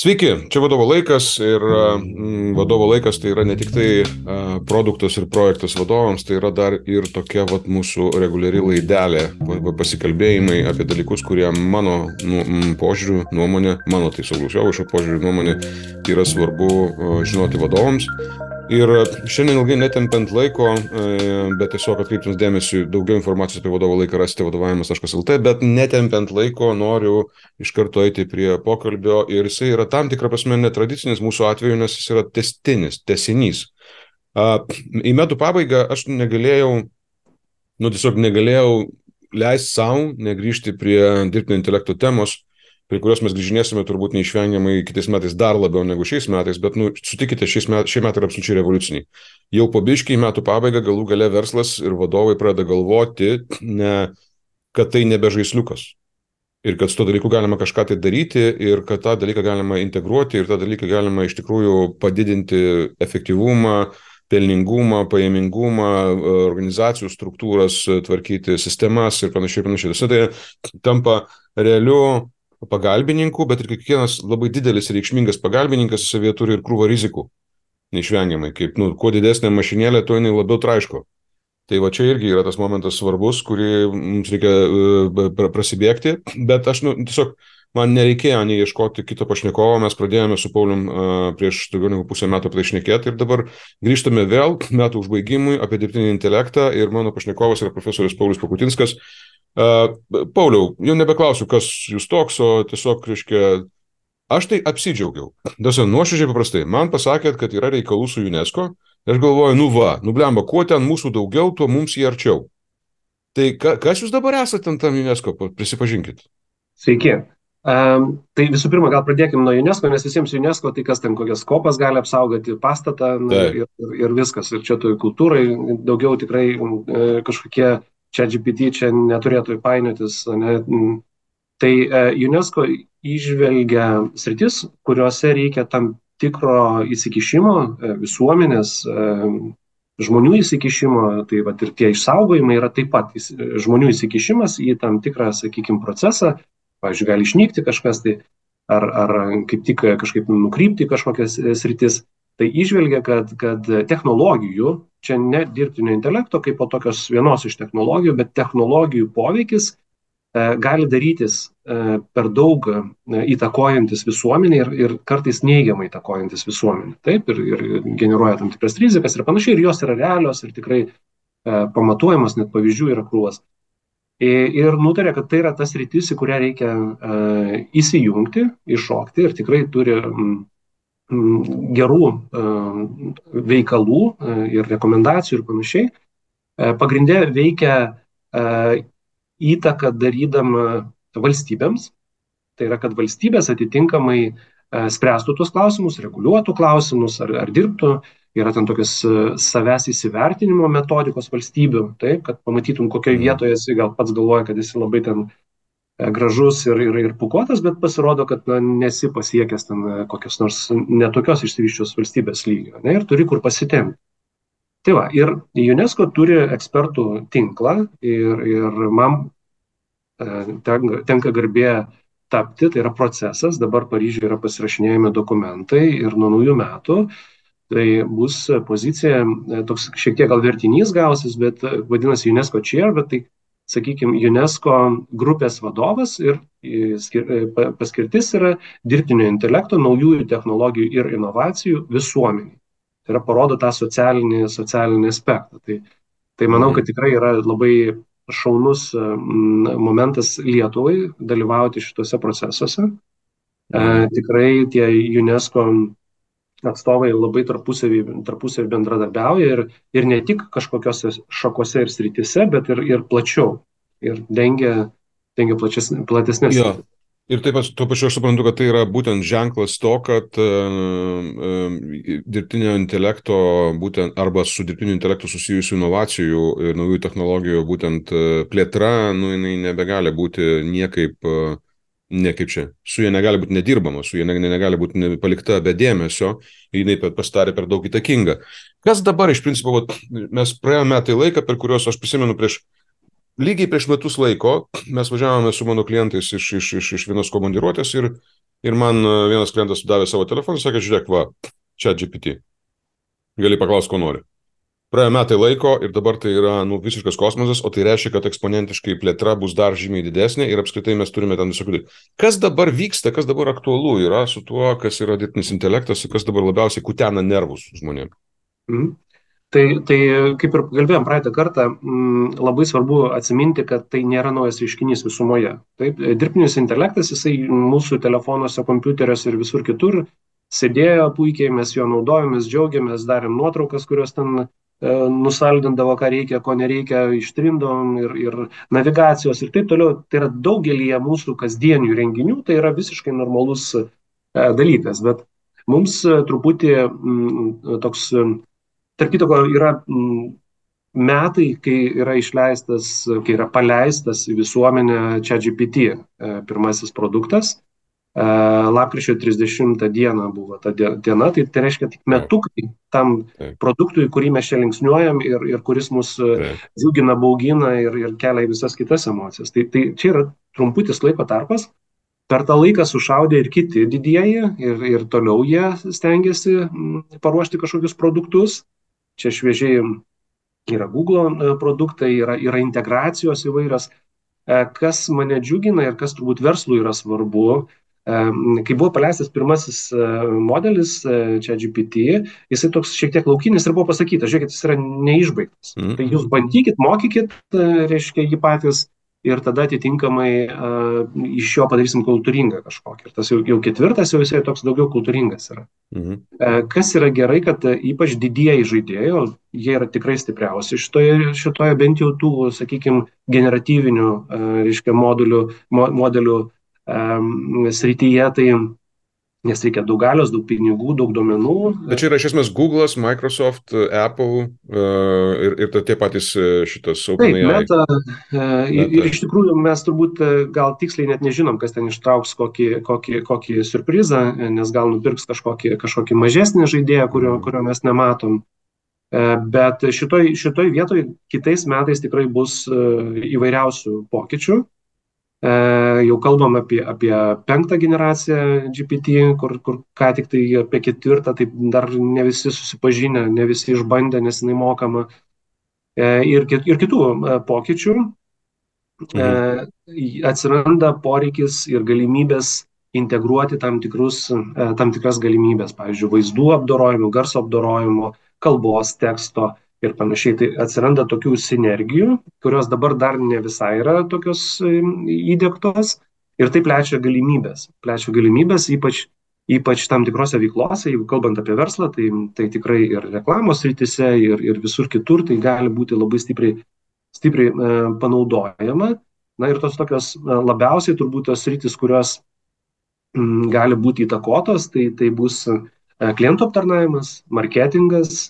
Sveiki, čia vadovo laikas ir vadovo laikas tai yra ne tik tai produktas ir projektas vadovams, tai yra dar ir tokia mūsų reguliari laidelė, pasikalbėjimai apie dalykus, kurie mano požiūriu, nuomonė, mano tai Sauliaus Jovaišo požiūriu, nuomonė yra svarbu žinoti vadovams. Ir šiandien ilgai netempiant laiko, bet tiesiog atkreiptums dėmesį, daugiau informacijos apie vadovo laiką rasite vadovavimas.lt, bet netempiant laiko noriu iš karto eiti prie pokalbio ir jisai yra tam tikrą prasme netradicinis mūsų atveju, nes jis yra tęsinys. Į metų pabaigą aš tiesiog negalėjau leisti savo negrįžti prie dirbtinio intelekto temos, prie kurios mes grįžinėsime turbūt neišvengiamai kitais metais dar labiau negu šiais metais, bet sutikite, šie metai yra absoliučiai revoliuciniai. Jau po biškį į metų pabaigą galų gale verslas ir vadovai pradeda galvoti, kad tai nebe žaisliukas. Ir kad su to dalyku galima kažką tai daryti ir kad tą dalyką galima integruoti ir tą dalyką galima iš tikrųjų padidinti efektyvumą, pelningumą, pajamingumą, organizacijų struktūras, tvarkyti sistemas ir panašiai. Tai tampa realiu pagalbininkų, bet ir kiekvienas labai didelis ir reikšmingas pagalbininkas savyje turi ir krūvą rizikų, neišvengiamai. Kaip, kuo didesnė mašinėlė, tuo jinai labiau traiško. Tai va čia irgi yra tas momentas svarbus, kurį mums reikia prasibėgti, bet aš tiesiog man nereikėjo nei ieškoti kito pašnekovo, mes pradėjome su Paulium prieš daugiau negu pusę metų apie tai šnekėti ir dabar grįžtame vėl metų užbaigimui apie dirbtinį intelektą ir mano pašnekovas yra profesorius Paulius Pakutinskas. Pauliau, jau nebeklausiu, kas jūs toks, o tiesiog, aš tai apsidžiaugiau. Nuoširdžiai paprastai, man pasakėt, kad yra reikalų su UNESCO, ir aš galvoju, blemba, kuo ten mūsų daugiau, tuo mums jį arčiau. Tai kas jūs dabar esate tam UNESCO, prisipažinkit. Sveiki. Tai visų pirma, gal pradėkime nuo UNESCO, nes visiems UNESCO, tai kas ten kokias kopas gali apsaugoti pastatą ir viskas. Ir čia toj kultūrai daugiau tikrai kažkokie ChatGPT čia neturėtų painiotis. Tai UNESCO įžvelgia sritis, kuriuose reikia tam tikro įsikišimo, visuomenės, žmonių įsikišimo, tai ir tie išsaugojimai yra taip pat žmonių įsikišimas į tam tikrą, sakykime, procesą, pavyzdžiui, gali išnykti kažkas, tai ar kaip tik kažkaip nukrypti kažkokias sritis. Tai įžvelgia, kad technologijų, čia ne dirbtinio intelekto kaip po tokios vienos iš technologijų, bet technologijų poveikis gali darytis per daug įtakojantis visuomenį ir kartais neigiamai įtakojantis visuomenį. Taip, ir generuoja tam tikras rizikas ir panašiai, ir jos yra realios ir tikrai pamatuojamos, net pavyzdžių yra krūvas. Ir nutarė, kad tai yra tas sritis, į kurią reikia įsijungti, iššokti ir tikrai turi gerų veikalų ir rekomendacijų ir panašiai. Pagrindė veikia įtaką darydama valstybėms, tai yra, kad valstybės atitinkamai spręstų tuos klausimus, reguliuotų klausimus ar dirbtų. Yra ten tokios savęs įsivertinimo metodikos valstybių, taip, kad pamatytum, kokioje vietoje esi, gal pats galvoja, kad esi labai ten gražus ir pūkuotas, bet pasirodo, kad nesi pasiekęs ten kokios nors netokios išsivyščios valstybės lygio, ir turi kur pasitempti. Tai va, ir UNESCO turi ekspertų tinklą ir man tenka garbė tapti, tai yra procesas, dabar Paryžiuje yra pasirašinėjami dokumentai ir nuo naujų metų tai bus pozicija, toks šiek tiek gal vertinys gausis, bet vadinasi UNESCO Chair, bet tai sakykime, UNESCO grupės vadovas ir paskirtis yra dirbtinio intelekto, naujųjų technologijų ir inovacijų visuomeniai. Tai yra parodo tą socialinį aspektą. Tai manau, kad tikrai yra labai šaunus momentas Lietuvai dalyvauti šituose procesuose. Tikrai tie UNESCO atstovai labai tarpusavy bendradarbiauja ir ne tik kažkokiose šakose ir srityse, bet ir plačiau. Ir dengia platesnės. Ir taip pat tuo pačiu aš suprantu, kad tai yra būtent ženklas to, kad dirbtinio intelekto būtent arba su dirbtiniu intelektu susijusių inovacijų ir naujų technologijų būtent plėtra, jinai nebegali būti niekaip čia. Su jie negali būti nedirbama, su jie negali būti palikta be dėmesio, jinai pasidarė per daug įtakinga. Kas dabar iš principo, mes praėjome metai laiką, per kuriuos aš prisimenu lygiai prieš metus laiko, mes važiavome su mano klientais iš vienos komandiruotės ir ir man vienas klientas davė savo telefoną, sakė, žiūrėk, va, čia GPT, gali paklausti, ko nori. Praėjo metai laiko ir dabar tai yra visiškas kosmosas, o tai reiškia, kad eksponentiškai plėtra bus dar žymiai didesnė ir apskritai mes turime ten visokių. Kas dabar vyksta, kas dabar aktualu yra su tuo, kas yra dirbtinis intelektas ir kas dabar labiausiai kutena nervus žmonėms? Mhm. Tai kaip ir kalbėjom praeitą kartą, labai svarbu atsiminti, kad tai nėra naujas reiškinys visumoje. Taip, dirbtinis intelektas, jisai mūsų telefonuose, kompiuteriuose ir visur kitur sėdėjo puikiai, mes jo naudojomės, džiaugiamės, darėm nuotraukas, kurios ten nusaldindavo, ką reikia, ko nereikia, ištrimdom ir navigacijos ir taip toliau. Tai yra daugelyje mūsų kasdienių renginių, tai yra visiškai normalus dalykas, bet mums truputį toks, tarp kitko, yra metai, kai yra išleistas, kai yra paleistas į visuomenę ChatGPT pirmasis produktas. Lapkričio 30 dieną buvo ta diena, tai reiškia tik metukai tam produktui, kurį mes čia linksniuojam ir kuris mus džiugina, baugina ir kelia visas kitas emocijas. Tai čia yra trumputis laiko tarpas. Per tą laiką sušaudė ir kiti didieji ir toliau jie stengiasi paruošti kažkokius produktus. Čia šviežiai yra Google produktai, yra integracijos įvairios. Kas mane džiugina ir kas turbūt verslui yra svarbu, kai buvo paleistas pirmasis modelis ChatGPT, jisai toks šiek tiek laukinis ir buvo pasakyta, žiūrėkit, jis yra neišbaigtas. Tai jūs bandykit, mokykit, reiškia, jį patys ir tada atitinkamai iš jo padarysim kultūringą kažkokį. Ir tas jau ketvirtas, jau jisai toks daugiau kultūringas yra. Kas yra gerai, kad ypač didieji žaidėjai, jie yra tikrai stipriausi šitoje bent jau tų, sakykime, generatyvinių, reiškia, modelių srityje, tai nes reikia daug galios, daug pinigų, daug duomenų. Bet čia yra iš esmės Google'as, Microsoft, Apple ir tie patys šitas OpenAI. Taip, ir iš tikrųjų mes turbūt gal tiksliai net nežinom, kas ten ištrauks kokį surprizą, nes gal nupirks kažkokį mažesnį žaidėją, kurio mes nematom. Bet šitoj vietoj kitais metais tikrai bus įvairiausių pokyčių. Jau kalbam apie 5 generaciją GPT, kur ką tik tai apie 4, tai dar ne visi susipažinę, ne visi išbandę, nes jinai mokama. Ir kitų pokyčių. Atsiranda poreikis ir galimybės integruoti tam tikras galimybės, pavyzdžiui, vaizdų apdorojimo, garso apdorojimo, kalbos, teksto ir panašiai. Tai atsiranda tokių sinergijų, kurios dabar dar ne visai yra tokios įdiegtos ir tai plečia galimybės, ypač tam tikrose veiklose, jeigu kalbant apie verslą, tai tikrai ir reklamos srityse, ir visur kitur tai gali būti labai stipriai panaudojama. Na ir tos tokios labiausiai turbūt tos sritys, kurios gali būti įtakotos, tai bus klientų aptarnavimas, marketingas,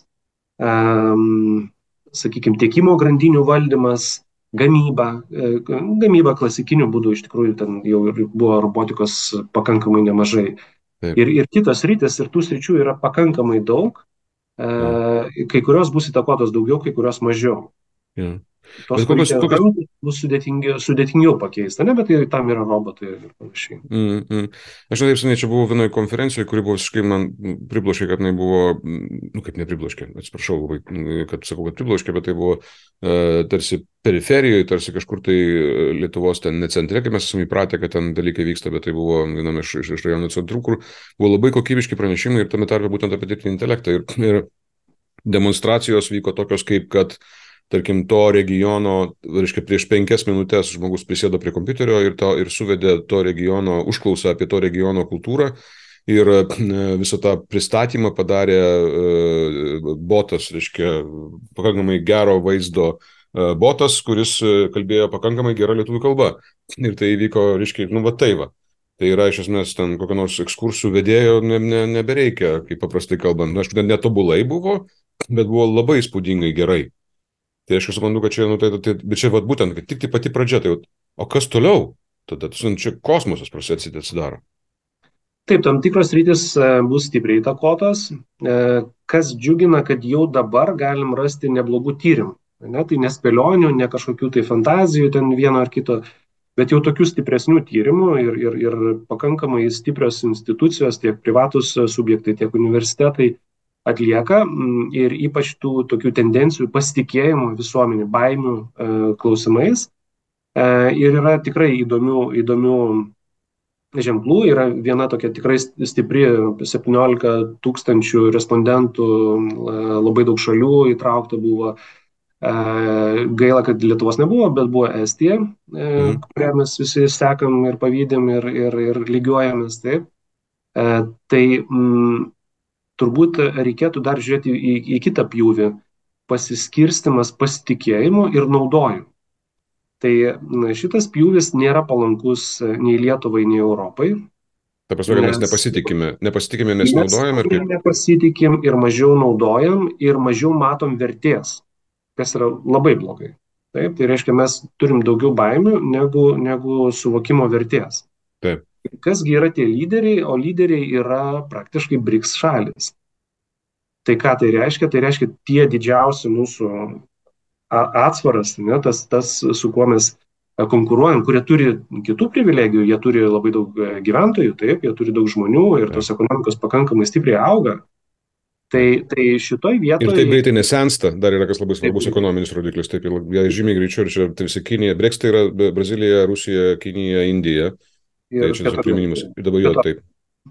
sakykime, tiekimo grandinių valdymas, gamyba klasikiniu būdu, iš tikrųjų ten jau ir buvo robotikos pakankamai nemažai. Ir kitos sritys, ir tų sričių yra pakankamai daug, kai kurios bus įtakotos daugiau, kai kurios mažiau. Tos bus sudėtingiau pakeisti, bet tai tam yra robotai ir panašiai. Aš taip seniai čia buvau vienoje konferencijoje, kuri buvo visiškai man pribloškė, kad jinai buvo, kaip nepribloškė, atsiprašau, kad sakau, kad pribloškė, bet tai buvo tarsi periferijoje, tarsi kažkur tai Lietuvos ten ne centre, kai mes esame įpratę, kad ten dalykai vyksta, bet tai buvo viename iš rajonų centrų, kur buvo labai kokybiški pranešimai ir tame tarpe būtent apie dirbtinį intelektą. Ir demonstracijos vyko tokios kaip, kad tarkim, to regiono, reiškia, prieš 5 minutės žmogus prisėdo prie kompiuterio ir suvedė to regiono užklausą apie to regiono kultūrą ir visą tą pristatymą padarė botas, reiškia, pakankamai gero vaizdo botas, kuris kalbėjo pakankamai gerą lietuvių kalbą. Ir tai įvyko, reiškia, Tai yra, iš esmės, ten kokio nors ekskursų vedėjo nebereikia, kaip paprastai kalbant. Aišku, netobulai buvo, bet buvo labai įspūdingai gerai. Tai aš suprantu, kad čia, bet čia būtent, kad tik tai pati pradžia, o kas toliau? Tada čia kosmosas atsidaro. Taip, tam tikros rytis bus stipriai įtakotos. Kas džiugina, kad jau dabar galim rasti neblogų tyrimų. Tai nespėlionių, ne kažkokių tai fantazijų ten vieno ar kito bet jau tokių stipresnių tyrimų ir pakankamai stiprios institucijos, tiek privatus subjektai, tiek universitetai atlieka ir ypač tų tokių tendencijų pasitikėjimo visuomenė, baimių klausimais. Ir yra tikrai įdomių ženklų. Yra viena tokia tikrai stipri, 17 tūkstančių respondentų, labai daug šalių įtraukta buvo. Gaila, kad Lietuvos nebuvo, bet buvo Estija, kurią mes visi sekam ir pavydim ir lygiuojamės. Taip. Tai turbūt reikėtų dar žiūrėti į kitą pjūvį - pasiskirstimas pasitikėjimu ir naudojimu. Tai šitas pjūvis nėra palankus nei Lietuvai, nei Europai. Ta prasme, kad mes nepasitikime, nes naudojam ir kaip? Nepasitikim ir mažiau naudojam ir mažiau matom vertės, kas yra labai blogai. Taip, tai reiškia, mes turim daugiau baimių negu suvokimo vertės. Taip. Kasgi yra tie lyderiai, o lyderiai yra praktiškai BRICS šalis. Tai ką tai reiškia? Tai reiškia tie didžiausi mūsų atsvaras, ne, tas, su kuo mes konkuruojam, kurie turi kitų privilegijų, jie turi labai daug gyventojų, taip, jie turi daug žmonių ir tos ekonomikos pakankamai stipriai auga. Tai šitoj vietoje... Ir taip greitai nesensta, dar yra kas labai svarbus ekonominis rodiklis, taip, jie žymiai greičiau, ir čia tai visi Kinija, Brexit yra Brazilija, Rusija, Kinija, Indija, tai čia tiesiog priminimas, ir dabar jo, taip.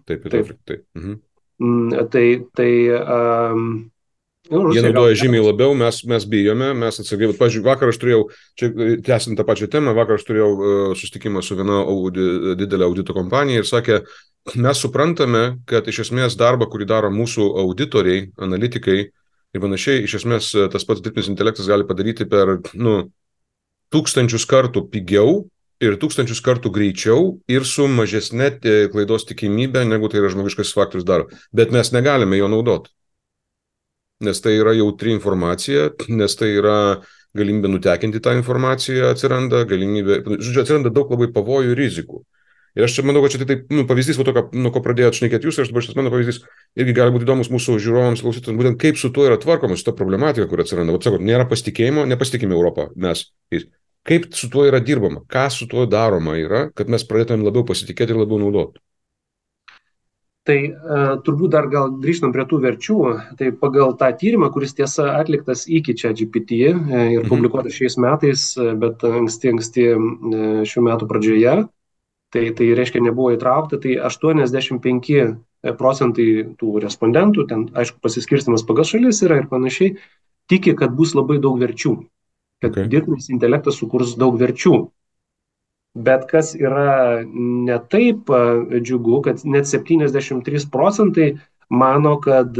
Jie naudoja žymiai labiau, mes bijome, mes atsargiai, bet, pavyzdžiui, vakar aš turėjau, čia tęsiant tą pačią temą, vakar aš turėjau susitikimą su viena didelė audito kompanija ir sakė, mes suprantame, kad iš esmės darbą, kurį daro mūsų auditoriai, analitikai ir panašiai, iš esmės tas pats dirbtinis intelektas gali padaryti per, 1000 kartų pigiau ir 1000 kartų greičiau ir su mažesne klaidos tikimybė, negu tai yra žmogiškas faktorius daro. Bet mes negalime jo naudoti. Nes tai yra jautri informacija, nes tai yra galimybė nutekinti tą informaciją, atsiranda daug labai pavojų ir rizikų. Ir aš čia manau, kad čia taip, pavyzdys, nuo ko pradėjot šnekėti jūs, ir dabar šitas mano pavyzdys irgi gali būti įdomus mūsų žiūrovams, klausytojams, būtent kaip su tuo yra tvarkoma, su ta problematika, kur atsiranda. Vat sakot, nėra pasitikėjimo, nepasitikime Europą, mes. Kaip su tuo yra dirbama, ką su tuo daroma yra, kad mes pradėtumėm labiau pasitikėti ir labiau naudoti. Tai turbūt dar gal grįžtam prie tų verčių. Tai pagal tą tyrimą, kuris tiesa atliktas iki ChatGPT ir publikuotas šiais metais, bet anksti šių metų pradžioje, tai reiškia nebuvo įtraukta, tai 85% tų respondentų, ten aišku pasiskirstimas pagal šalis yra ir panašiai, tiki, kad bus labai daug verčių, kad dirbtinis intelektas sukurs daug verčių. Bet kas yra ne taip džiugu, kad net 73% mano, kad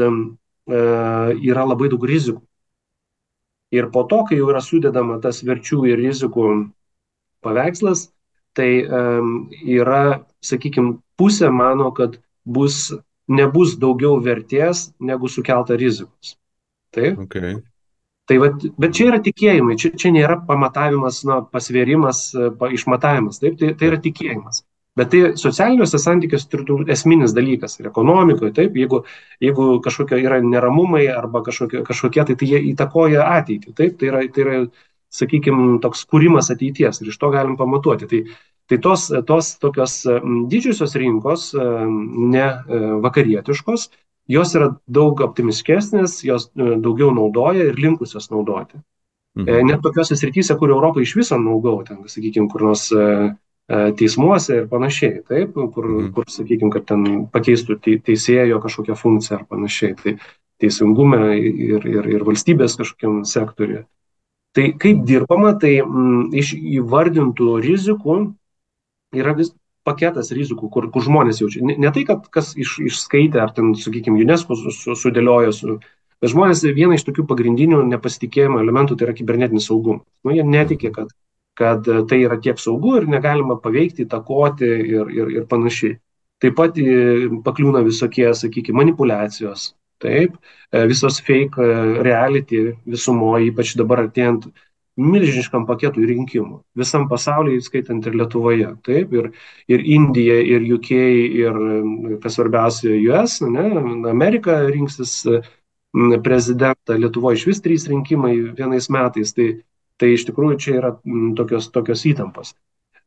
yra labai daug rizikų. Ir po to, kai jau yra sudedama tas verčių ir rizikų paveikslas, tai yra, sakykime, pusė mano, kad nebus daugiau vertės negu sukelta rizikos. Taip? Okay. Tai bet čia yra tikėjimai, čia nėra pamatavimas, pasvėrimas, išmatavimas, taip, tai yra tikėjimas. Bet tai socialiniuose santykiuose turbūt esminis dalykas ir ekonomikoje, taip, jeigu kažkokie yra neramumai arba kažkokie, tai jie įtakoja ateitį, taip, tai yra, sakykime, toks kūrimas ateities ir iš to galim pamatuoti. Tai tos tokios didžiosios rinkos, ne vakarietiškos, jos yra daug optimistiškesnės, jos daugiau naudoja ir linkusios naudoti. Net tokiuose srityse, kur Europą iš viso naudoti, sakykime, kur nors teismuose ir panašiai, taip, kur sakykime, kad ten pakeistų teisėjo kažkokią funkciją ar panašiai, tai teisingume ir valstybės kažkokiam sektoriuje. Tai kaip dirbama, tai iš įvardintų rizikų yra paketas rizikų, kur žmonės jaučia. Ne tai, kad kas išskaitė, ar ten, sakykime, UNESCO sudėliojo, bet žmonės viena iš tokių pagrindinių nepasitikėjimo elementų tai yra kibernetinis saugumas. Jie netikė, kad tai yra tiek saugu ir negalima paveikti, įtakoti ir panašiai. Taip pat pakliūna visokie, sakykime, manipulacijos, taip, visos fake reality visumoje, ypač dabar artėjant milžiniškam paketui rinkimų. Visam pasaulyje, skaitant ir Lietuvoje. Taip, ir Indija, ir UK, ir, kas svarbiausia, US, Amerika rinksis prezidentą, Lietuvoje iš vis 3 rinkimai vienais metais. Tai iš tikrųjų čia yra tokios įtampos.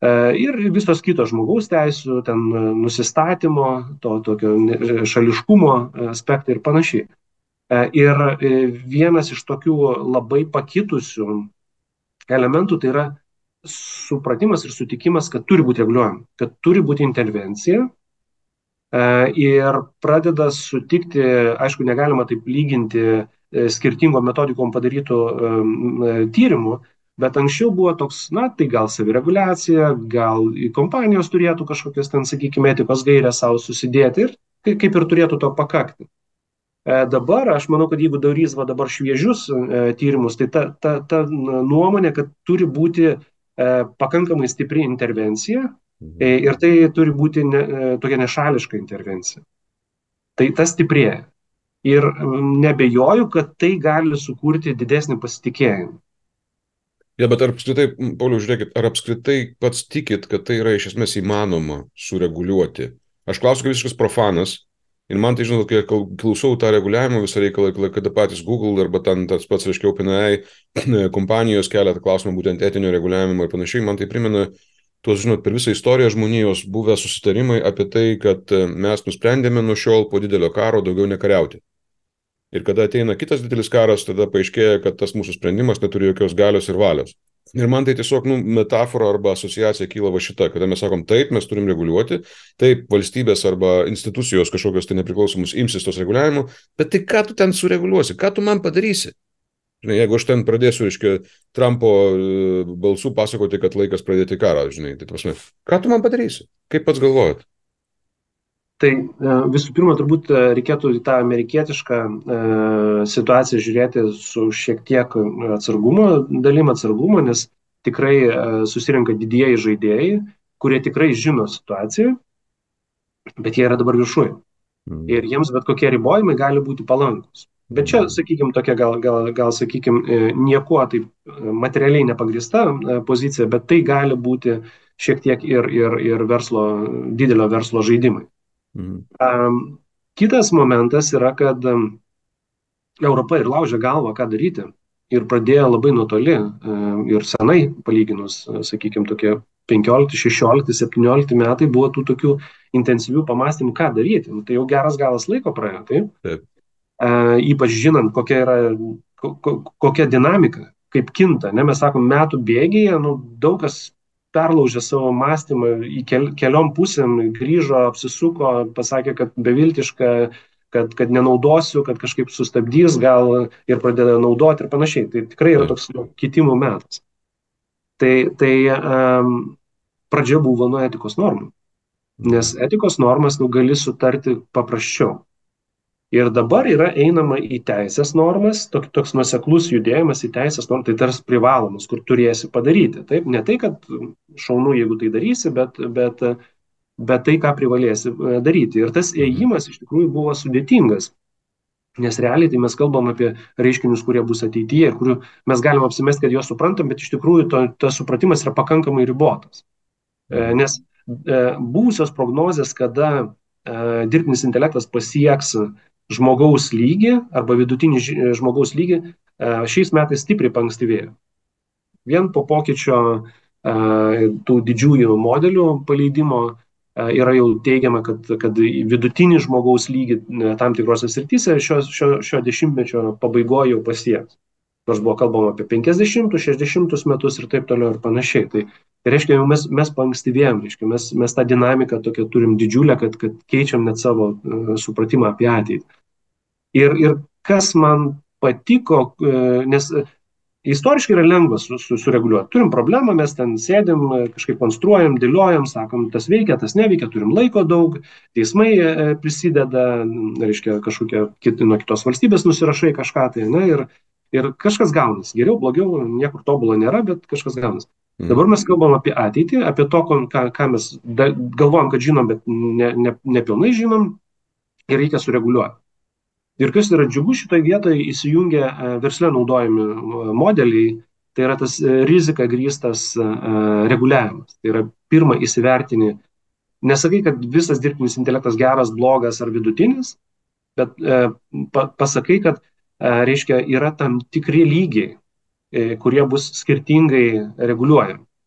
Ir visos kitos žmogaus teisų, ten nusistatymo, to tokio šališkumo aspektai ir panašiai. Ir vienas iš tokių labai pakitusių elementų tai yra supratimas ir sutikimas, kad turi būti reguliuojama, kad turi būti intervencija. Ir pradeda sutikti, aišku, negalima taip lyginti skirtingom metodikom padarytų tyrimų, bet anksčiau buvo toks, na, tai gal savireguliacija, gal kompanijos turėtų kažkokias ten, sakykime, etikos gairės savo susidėti ir kaip ir turėtų to pakakti. Dabar aš manau, kad jeigu darys va dabar šviežius tyrimus, tai ta nuomonė, kad turi būti pakankamai stipri intervencija ir tai turi būti tokia nešališka intervencija. Tai tas stiprėja. Ir nebejoju, kad tai gali sukurti didesnį pasitikėjimą. Ja, bet ar apskritai, Pauliau, žiūrėkit, ar apskritai pats tikit, kad tai yra iš esmės įmanoma sureguliuoti? Aš klausiu, kaip visiškas profanas, ir man tai, žinot, kai klausau tą reguliavimo visą reikalą, kada patys Google arba ten tas pats, reiškia, OpenAI kompanijos kelia tą klausimą būtent etinio reguliavimo ir panašiai, man tai primena tuos, žinot, per visą istoriją žmonijos buvę susitarimai apie tai, kad mes nusprendėme nuo šiol po didelio karo daugiau nekariauti. Ir kada ateina kitas didelis karas, tada paaiškėja, kad tas mūsų sprendimas neturi jokios galios ir valios. Ir man tai tiesiog metafora arba asociacija kyla va šita, kada mes sakom, taip, mes turim reguliuoti, taip, valstybės arba institucijos kažkokios tai nepriklausomus imsis tos reguliavimo, bet tai ką tu ten sureguliuosi, ką tu man padarysi? Žinai, jeigu aš ten pradėsiu, reiškia, Trumpo balsų pasakoti, kad laikas pradėti karą, žinai, tai prasme, ką tu man padarysi? Kaip pats galvojat? Tai visų pirma, turbūt reikėtų į tą amerikietišką situaciją žiūrėti su šiek tiek atsargumo, nes tikrai susirenka didieji žaidėjai, kurie tikrai žino situaciją, bet jie yra dabar viršuje. Ir jiems bet kokie ribojimai gali būti palankus. Bet čia, sakykime, tokia gal sakykime, niekuo taip materialiai nepagrįsta pozicija, bet tai gali būti šiek tiek ir verslo, didelio verslo žaidimai. Kitas momentas yra, kad Europa ir laužė galvą, ką daryti, ir pradėjo labai nuotoli ir senai palyginus, sakykime, tokie 15, 16, 17 metai buvo tų tokių intensyvių pamastymų, ką daryti. Tai jau geras galas laiko praėjo, taip? Ypač žinant, kokia dinamika, kaip kinta. Ne? Mes sakom, metų bėgyje, daug kas perlaužė savo mąstymą į keliom pusėm, grįžo, apsisuko, pasakė, kad beviltiška, kad nenaudosiu, kad kažkaip sustabdys gal ir pradeda naudoti ir panašiai. Tai tikrai yra toks kitimų metas. Tai pradžia buvo nuo etikos normų. Nes etikos normas gali sutarti paprasčiau. Ir dabar yra einama į teisės normas, toks nuoseklus judėjimas į teisės normas, tai tarsi privalomas, kur turėsi padaryti. Taip, ne tai, kad šaunu, jeigu tai darysi, bet tai, ką privalėsi daryti. Ir tas ėjimas iš tikrųjų buvo sudėtingas, nes realiai tai mes kalbam apie reiškinius, kurie bus ateityje ir kurių mes galim apsimesti, kad juos suprantam, bet iš tikrųjų tas supratimas yra pakankamai ribotas. Nes buvusios prognozės, kada dirbtinis intelektas pasieks žmogaus lygį arba vidutinį žmogaus lygį, šiais metais stipriai paankstyvėjo. Vien po pokyčio tų didžiųjų modelių paleidimo yra jau teigiama, kad vidutinį žmogaus lygį tam tikrose srityse šio dešimtmečio pabaigoje jau pasieks. Nors buvo kalbama apie 50, 60 metus ir taip toliau ir panašiai. Tai reiškia, jau mes paankstyvėjom, reiškia, mes tą dinamiką tokią turim didžiulę, kad keičiam net savo supratimą apie ateitį. Ir kas man patiko, nes istoriškai yra lengva sureguliuoti. Turim problemą, mes ten sėdim, kažkaip konstruojam, dėliojam, sakom, tas veikia, tas neveikia, turim laiko daug, teismai prisideda, reiškia, kažkokie nuo kitos valstybės nusirašai kažką tai, ne, ir kažkas gaunas. Geriau, blogiau, niekur tobulo nėra, bet kažkas gaunas. Dabar mes kalbam apie ateitį, apie to, ką mes galvojam, kad žinom, bet nepilnai žinom ir reikia sureguliuoti. Ir kas yra džiugu, šitoje vietoje įsijungia versle naudojami modeliai, tai yra tas rizika grįstas reguliavimas. Tai yra pirma įsivertini, nesakai, kad visas dirbtinis intelektas geras, blogas ar vidutinis, bet pasakai, kad reiškia, yra tam tikri lygiai, kurie bus skirtingai reguliuojami.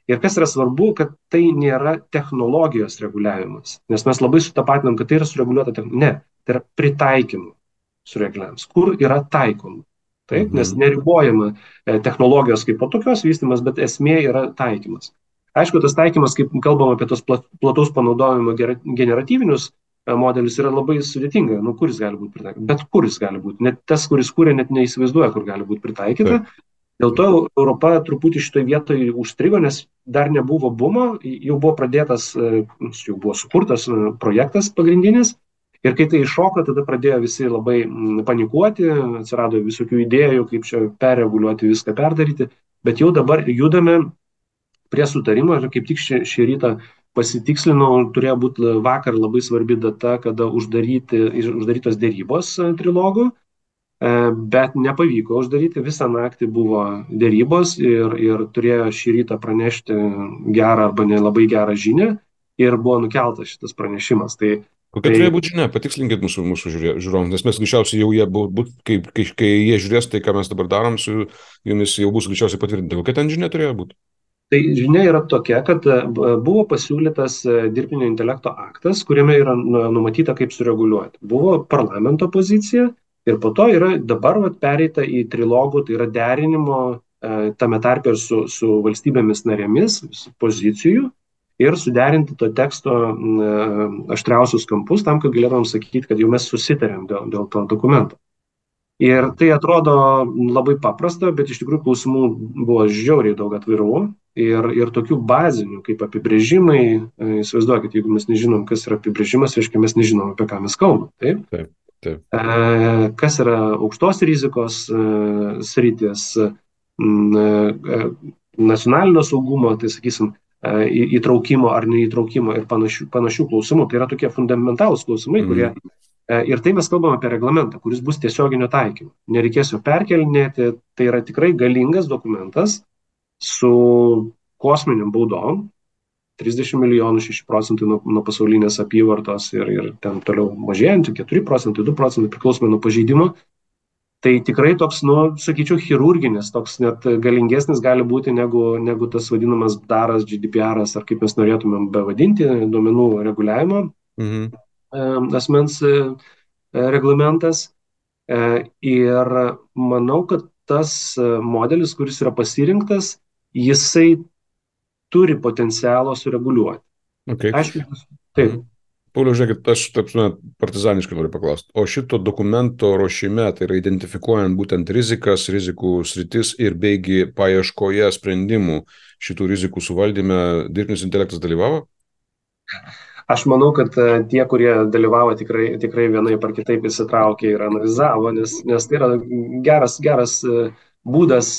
Ir kas yra svarbu, kad tai nėra technologijos reguliavimas, nes mes labai sutapatinam, kad tai yra sureguliuota technologija. Ne, tai yra pritaikymų sureguliavimas, kur yra taikoma. Taip, nes Mhm. neribojama technologijos kaip po tokios vystimas, bet esmė yra taikymas. Aišku, tas taikymas, kaip kalbam apie tos plataus panaudojimo generatyvinius modelius, yra labai sudėtinga. Nu, kur jis gali būti pritaikyta? Bet kur jis gali būti? Net tas, kuris kūrė, net neįsivaizduoja, kur gali būti pritaikyta. Taip, Dėl to taip. Europa truputį šitoje vietoje užstrigo, nes dar nebuvo bumo, jau buvo pradėtas, jau buvo sukurtas projektas pagrindinis. Ir kai tai iššoko, tada pradėjo visi labai panikuoti, atsirado visokių idėjų, kaip čia perreguliuoti viską, perdaryti. Bet jau dabar judame prie sutarimo ir kaip tik šį rytą pasitikslinau, turėjo būti vakar labai svarbi data, kada uždarytos dėrybos trilogų. Bet nepavyko uždaryti, visą naktį buvo dėrybos ir turėjo šį rytą pranešti gerą arba nelabai gerą žinią ir buvo nukeltas šitas pranešimas. Kokia Tai turėjo būti žinia? Patikslinkit mūsų žiūrovams, nes mes greičiausiai jau jie, kai jie žiūrės tai, ką mes dabar darom, su jumis jau bus greičiausiai patvirtinta. Kokia ten žinia turėjo būti? Tai žinia yra tokia, kad buvo pasiūlytas dirbtinio intelekto aktas, kuriame yra numatyta, kaip sureguliuoti. Buvo parlamento pozicija ir po to yra dabar pereita į trilogų, tai yra derinimo tame tarpe ir su valstybėmis narėmis pozicijų ir suderinti to teksto aštriausius kampus tam, kad galėtumėm sakyti, kad jau mes susitarėm dėl to dokumento. Ir tai atrodo labai paprasta, bet iš tikrųjų klausimų buvo žiauriai daug atvirų ir tokių bazinių, kaip apibrėžimai. Įsivaizduokit, jeigu mes nežinom, kas yra apibrėžimas, reiškia, mes nežinom, apie ką mes kalbam. Taip? Taip, taip. Kas yra aukštos rizikos sritis, nacionalinio saugumo, tai sakysim, įtraukimo ar neįtraukimo ir panašių klausimų. Tai yra tokie fundamentalūs klausimai, kurie ir tai mes kalbam apie reglamentą, kuris bus tiesioginio taikymo. Nereikės jo perkelinėti, tai yra tikrai galingas dokumentas su kosminiam baudom, 30 milijonų, 6% nuo pasaulinės apyvartos ir ten toliau mažėjant, 4%, 2% priklausomai nuo pažeidimo. Tai tikrai toks, sakyčiau, chirurginis, toks net galingesnis gali būti negu tas vadinamas daras, GDPR, ar kaip mes norėtumėm bevadinti, duomenų reguliavimo asmens reglamentas. Ir manau, kad tas modelis, kuris yra pasirinktas, jisai turi potencialo sureguliuoti. Okay. Aišku, taip. Pauliau, žiūrėkit, aš partizaniškai noriu paklausti. O šito dokumento ruošime, tai yra identifikuojant būtent rizikas, rizikų sritis ir beigi paieškoje sprendimų šitų rizikų suvaldyme, dirbtinis intelektas dalyvavo? Aš manau, kad tie, kurie dalyvavo, tikrai vienaip ar kitaip įsitraukė ir analizavo, nes tai yra geras būdas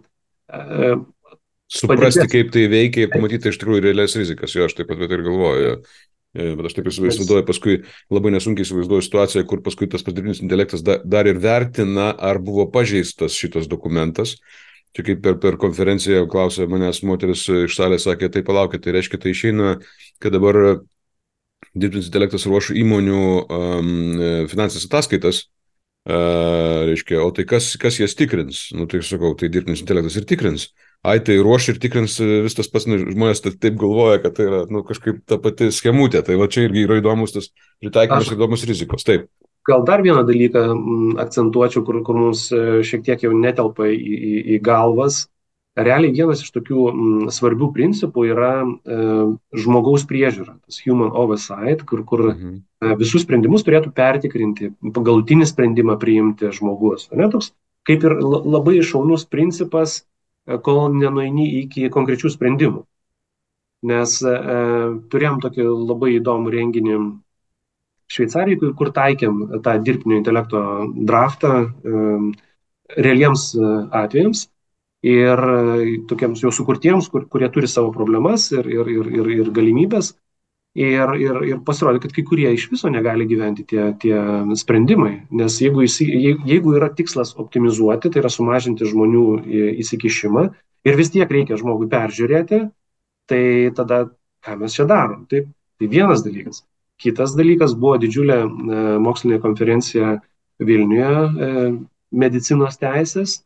suprasti, kaip tai veikia ir pamatyti iš tikrųjų realias rizikas. Jo, aš taip pat ir galvoju. Bet aš taip įsivaizduoju, paskui labai nesunkiai įsivaizduoju situaciją, kur paskui tas dirbtinis intelektas dar ir vertina, ar buvo pažeistas šitas dokumentas. Čia kaip per konferenciją klausė manęs moteris iš salės, sakė, tai palaukit, tai reiškia, tai išeina, kad dabar dirbtinis intelektas ruoš įmonių finansinės ataskaitas, reiškia, o tai kas jas tikrins? Nu, tai sakau, tai dirbtinis intelektas ir tikrins. Ai, tai ruoš ir tikrins vis tas pats, žmonės taip galvoja, kad tai yra kažkaip ta pati schemutė. Tai va čia irgi yra įdomus tas pritaikymas ir įdomus rizikos. Taip. Gal dar vieną dalyką akcentuočiau, kur mums šiek tiek jau netelpa į galvas. Realiai vienas iš tokių svarbių principų yra žmogaus priežiūra, tas human oversight, kur visus sprendimus turėtų pertikrinti, galutinį sprendimą priimti žmogus. Ne, toks kaip ir labai šaunus principas, kol nenueini iki konkrečių sprendimų. Nes turėjom tokį labai įdomų renginį Šveicarijoje, kur taikėm tą dirbtinio intelekto draftą realiems atvejams ir tokiems jau sukurtiems, kurie turi savo problemas ir galimybės. Ir pasirodė, kad kai kurie iš viso negali gyventi tie sprendimai, nes jeigu yra tikslas optimizuoti, tai yra sumažinti žmonių įsikišimą ir vis tiek reikia žmogui peržiūrėti, tai tada ką mes čia darom? Tai vienas dalykas. Kitas dalykas buvo didžiulė mokslinė konferencija Vilniuje medicinos teisės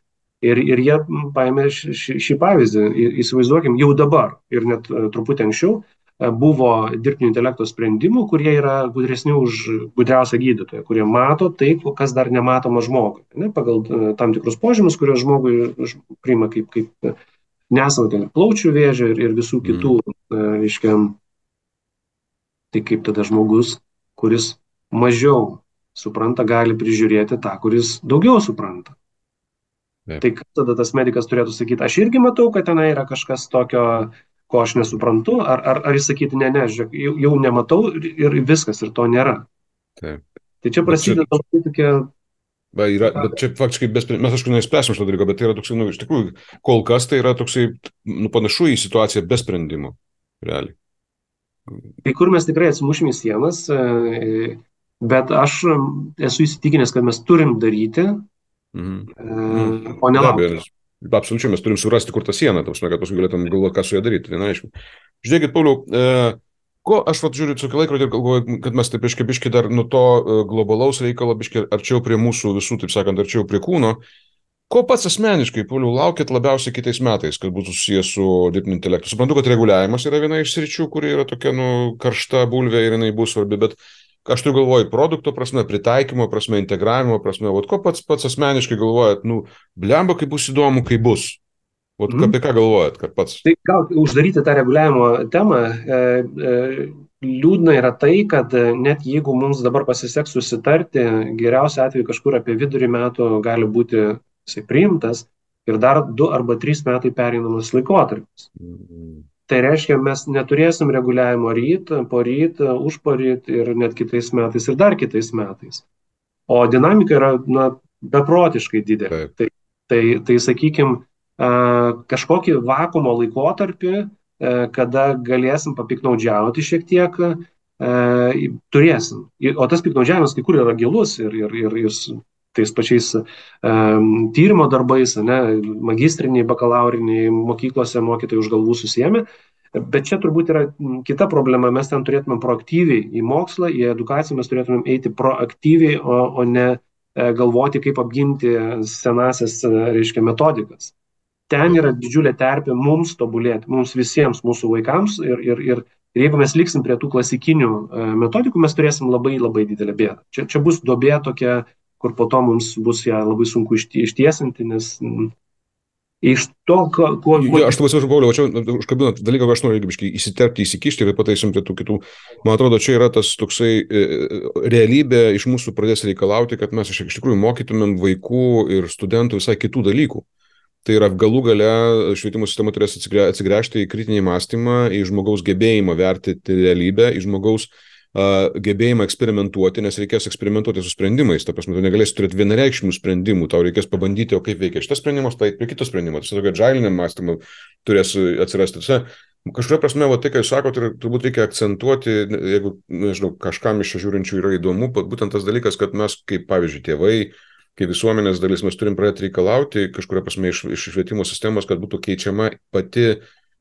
Ir jie paėmė šį pavyzdį. Įsivaizduokim, jau dabar ir net truputį anksčiau buvo dirbtinio intelekto sprendimų, kurie yra gudresni už gudriausią gydytoją, kurie mato tai, kas dar nematoma žmogui. Ne, pagal tam tikrus požymius, kuriuos žmogui priima kaip nesant ten plaučių vėžio ir visų kitų, reiškia, tai kaip tada žmogus, kuris mažiau supranta, gali prižiūrėti tą, kuris daugiau supranta. Taip. Tai kas tada tas medikas turėtų sakyti, aš irgi matau, kad tenai yra kažkas tokio, ko aš nesuprantu, ar jis sakyti, ne, žiūrėk, jau nematau ir viskas, ir to nėra. Taip. Tai čia prasideda tokia... Bet čia faktiškai, mes aišku neįspręsim šito dalyko, bet tai yra toksai, iš tikrųjų, kol kas tai yra toksai, panašu į situaciją be sprendimo, realiai. Kai kur mes tikrai atsimušim į sienas, bet aš esu įsitikinęs, kad mes turim daryti, o ne laukti. Absoliučiai, mes turim surasti, kur ta siena, kad paskui galėtum galvoti, ką su ją daryti. Tai aišku. Žiūrėkit, Pauliau, ko aš žiūriu su laikrodžiu ir galvoju, kad mes taip biški dar nuo to globalaus reikalo biški arčiau prie mūsų visų, taip sakant, arčiau prie kūno. Ko pats asmeniškai, Pauliau, laukit labiausiai kitais metais, kad būtų susijęs su dirbtiniu intelektu? Suprantu, kad reguliavimas yra viena iš sričių, kuri yra tokia, karšta bulvė ir jinai bus svarbi, bet aš turiu galvoju produkto prasme, pritaikymo prasme, integravimo prasme, ko pats asmeniškai galvojat, blemba, kaip bus įdomu, kaip bus. Apie ką galvojat, kad pats? Tai gal uždaryti tą reguliavimo temą, liūdna yra tai, kad net jeigu mums dabar pasiseks susitarti, geriausia atveju kažkur apie vidurį metų gali būti jisai priimtas ir dar 2 arba 3 metai pereinamas laikotarpis. Tai reiškia, mes neturėsim reguliavimo ryt, poryt, užporyt ir net kitais metais ir dar kitais metais. O dinamika yra beprotiškai didelė. Tai sakykime, kažkokį vakumo laikotarpį, kada galėsim papiknaudžiauti šiek tiek, turėsim. O tas piknaudžiavimas kai kur yra gilus ir tais pačiais tyrimo darbais, magistriniai, bakalauriniai mokyklose mokytojai už galvų susiėmė. Bet čia turbūt yra kita problema, mes ten turėtumėm proaktyviai į mokslą, į edukaciją mes turėtumėm eiti proaktyviai, o ne galvoti, kaip apginti senasias, reiškia, metodikas. Ten yra didžiulė terpė mums tobulėti, mums visiems, mūsų vaikams ir jeigu mes liksim prie tų klasikinių metodikų, mes turėsim labai labai didelę bėdą. Čia bus duobė tokia, kur po to mums bus ją labai sunku ištiesinti, nes iš to, kuo... Aš tavas Pauliau, čia užkabinant dalyką, aš noriu įsiterpti, įsikišti ir pataisim prie tų kitų. Man atrodo, čia yra tas toksai realybė iš mūsų pradės reikalauti, kad mes iš tikrųjų mokytumėm vaikų ir studentų visai kitų dalykų. Tai yra galų gale švietimo sistema turės atsigręžti į kritinį mąstymą, į žmogaus gebėjimą vertinti realybę, į žmogaus gebėjimą eksperimentuoti, nes reikės eksperimentuoti su sprendimais. Ta prasme, tu negalėsi turėti vienareikšmių sprendimų, tau reikės pabandyti, o kaip veikia šitas sprendimas, tai prie kito sprendimo. Tai tokio džailiniam mąstymui turės atsirasti. Kažkuria prasme, tai, ką jūs sakote, turbūt reikia akcentuoti, jeigu, nežinau, kažkam iš čia žiūrinčių yra įdomu, būtent tas dalykas, kad mes, kaip pavyzdžiui, tėvai, kaip visuomenės dalis, mes turim pradėti reikalauti kažkuria prasme iš švietimo sistemos, kad būtų keičiama pati,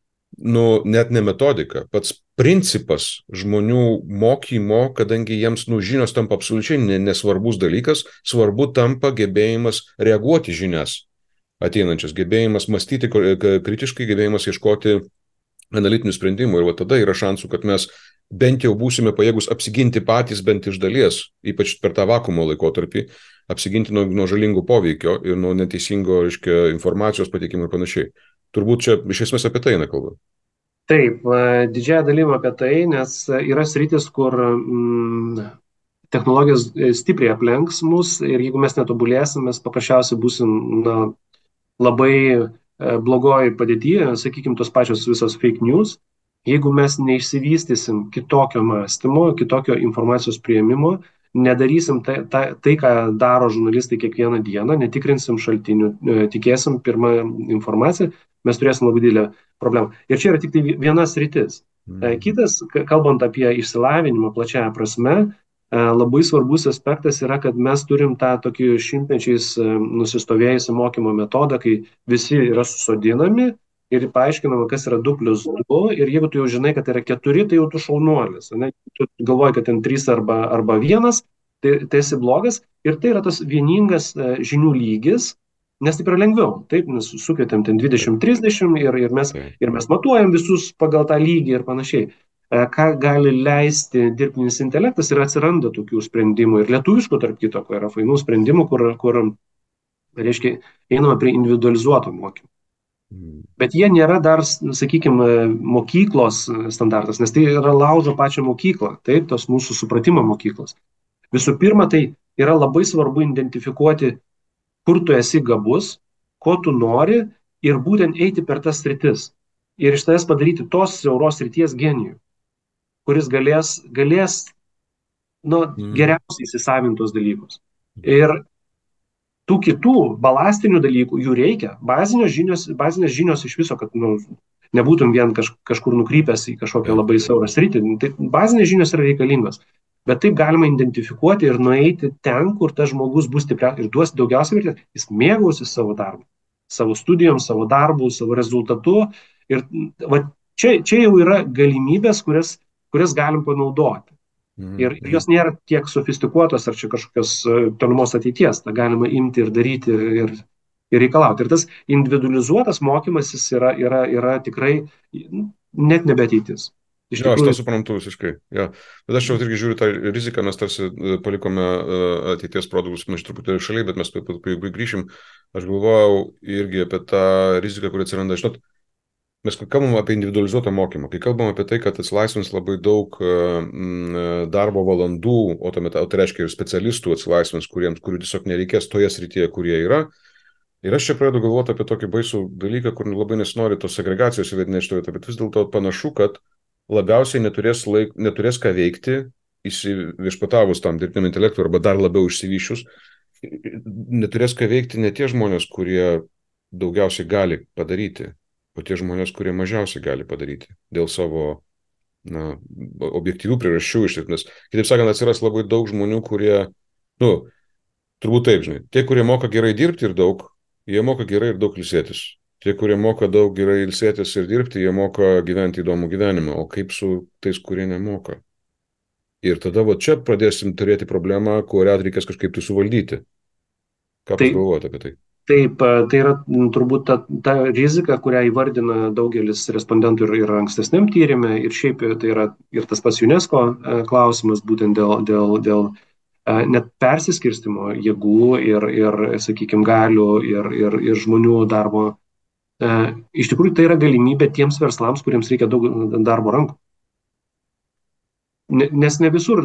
net ne metodika, pats principas žmonių mokymo, kadangi jiems žinios tampa absoliučiai nesvarbus dalykas, svarbu tampa gebėjimas reaguoti žinias ateinančias, gebėjimas mąstyti kritiškai, gebėjimas ieškoti analitinių sprendimų ir tada yra šansų, kad mes bent jau būsime pajėgus apsiginti patys bent iš dalies, ypač per tą vakumo laikotarpį, apsiginti nuo žalingų poveikio ir nuo neteisingo, reiškia, informacijos pateikimo ir panašiai. Turbūt čia iš esmės apie tai nekalba. Taip, didžiąją dalim apie tai, nes yra sritis, kur technologijos stipriai aplenks mus ir jeigu mes netobulėsim, mes paprasčiausiai būsim labai blogoj padėtyje, sakykime, tos pačios visos fake news. Jeigu mes neišsivystysim kitokio mąstymo, kitokio informacijos priėmimo, nedarysim tai, ką daro žurnalistai kiekvieną dieną, netikrinsim šaltinių, tikėsim pirmą informaciją, mes turėsim labai didelę problemą. Ir čia yra tik tai viena sritis. Kitas, kalbant apie išsilavinimą plačiaja prasme, labai svarbus aspektas yra, kad mes turim tą tokį šimtmečiais nusistovėjusią mokymo metodą, kai visi yra susodinami ir paaiškinama, kas yra 2+2 ir jeigu tu jau žinai, kad yra 4, tai jau tu šaunuolis. Tu galvoji, kad ten 3 arba 1, tai esi blogas ir tai yra tas vieningas žinių lygis, nes taip yra lengviau, taip, nes sukvietėm ten taip, 20-30 taip. ir mes matuojam visus pagal tą lygį ir panašiai. Ką gali leisti dirbtinis intelektas ir atsiranda tokių sprendimų ir lietuviškų, tarp kito, yra fainų sprendimų, kur reiškia, einama prie individualizuoto mokymo. Mm. Bet jie nėra dar, sakykime, mokyklos standartas, nes tai yra laužo pačią mokyklą, taip, tos mūsų supratimo mokyklos. Visų pirma, tai yra labai svarbu identifikuoti, kur tu esi gabus, ko tu nori ir būtent eiti per tas sritis. Ir iš tavęs padaryti tos siauros srities genijų, kuris galės Mm. geriausiai įsisavinti tuos dalykus. Ir tų kitų balastinių dalykų jų reikia. Bazinės žinios iš viso, kad nebūtum vien kažkur nukrypęs į kažkokią Taip, labai siaurą sritį. Tai bazinės žinios yra reikalingos. Bet taip galima identifikuoti ir nueiti ten, kur tas žmogus bus stipriausias ir duos daugiausiai vertės. Jis mėgausis savo darbu, savo studijom, savo darbu, savo rezultatu. Ir va, čia jau yra galimybės, kurias galim panaudoti. Ir jos nėra tiek sofistikuotos, ar čia kažkokios tolimos ateities, tą galima imti ir daryti ir reikalauti. Ir tas individualizuotas mokymasis yra tikrai net nebe ateitis. Iš Jo, aš tą tikrųjų, suprantu visiškai. Jo. Bet aš jau irgi žiūriu tą riziką, mes tarsi palikome ateities produktus, mes truputį šaliai, bet mes grįšim. Aš galvojau irgi apie tą riziką, kuri atsiranda. Žinot, mes kalbam apie individualizuotą mokymą, kai kalbam apie tai, kad atsilaisvins labai daug darbo valandų, o tai reiškia ir specialistų atsilaisvins, kurių tiesiog nereikės toje srityje, kurie yra. Ir aš čia pradedu galvoti apie tokį baisų dalyką, kur labai nesinori tos segregacijos įvedinėti šitoje vietoje, bet vis dėlto panašu, kad labiausiai neturės ką veikti, įsiviešpatavus tam dirbtiniam intelektui arba dar labiau išsivyščius, neturės ką veikti ne tie žmonės, kurie daugiausiai gali padaryti, o tie žmonės, kurie mažiausiai gali padaryti dėl savo objektyvių priežasčių. Nes, kitaip sakant, atsiras labai daug žmonių, kurie, turbūt taip, žinai, tie, kurie moka gerai dirbti ir daug, jie moka gerai ir daug ilsėtis. Tie, kurie moka daug gerai ilsėtis ir dirbti, jie moka gyventi įdomų gyvenimą. O kaip su tais, kurie nemoka? Ir tada čia pradėsim turėti problemą, kurią reikės kažkaip tai suvaldyti. Ką jūs galvojate apie tai? Taip, tai yra turbūt ta rizika, kurią įvardina daugelis respondentų ir ankstesniam tyrimė. Ir šiaip tai yra ir tas pats UNESCO klausimas būtent dėl net persiskirstimo jėgų ir sakykime, galių ir žmonių darbo. Iš tikrųjų, tai yra galimybė tiems verslams, kuriems reikia daug darbo rankų. Nes ne visur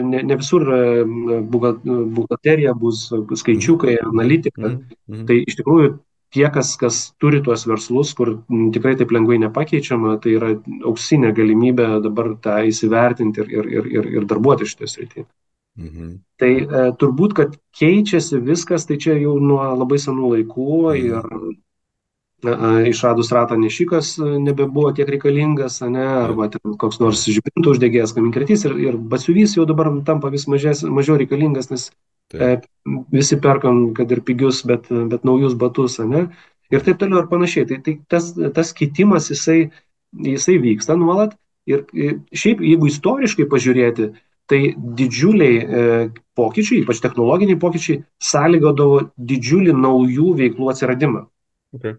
buhalterija bus skaičiukai, analitika. Tai iš tikrųjų tie, kas turi tuos verslus, kur tikrai taip lengvai nepakeičiama, tai yra auksinė galimybė dabar tą įsivertinti ir darbuoti šitoje srityje. Tai turbūt, kad keičiasi viskas, tai čia jau nuo labai senų laikų ir išradus ratą nešikas nebebuvo tiek reikalingas, arba koks nors žibintų uždegėjas kaminkretys ir batsiuvys jau dabar tampa vis mažiau reikalingas, nes visi perkam, kad ir pigius, bet naujus batus, ir taip toliau ir panašiai. Tai tas kitimas, jisai vyksta nuolat ir šiaip, jeigu istoriškai pažiūrėti, tai didžiuliai pokyčiai, ypač technologiniai pokyčiai, sąlygodavo didžiulį naujų veiklų atsiradimą. Okay.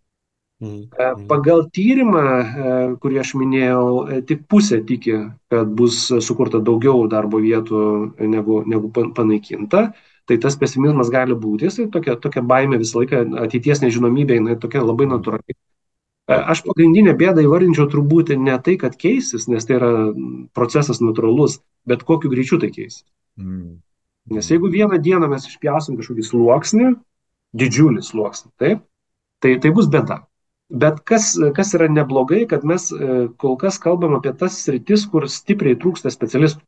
Pagal tyrimą, kurį aš minėjau, tik pusė tiki, kad bus sukurta daugiau darbo vietų negu panaikinta. Tai tas pesimizmas gali būti, tokia baimė visą laiką, ateities nežinomybė, tokia labai natūrali. Aš pagrindinę bėdą įvardinčiau turbūt ne tai, kad keisis, nes tai yra procesas natūralus, bet kokiu greičiu tai keisis. Nes jeigu vieną dieną mes išpjausim kažkokį sluoksnį, didžiulį sluoksnį, taip, tai bus bėda. Bet kas yra neblogai, kad mes kol kas kalbam apie tas sritis, kur stipriai trūksta specialistų.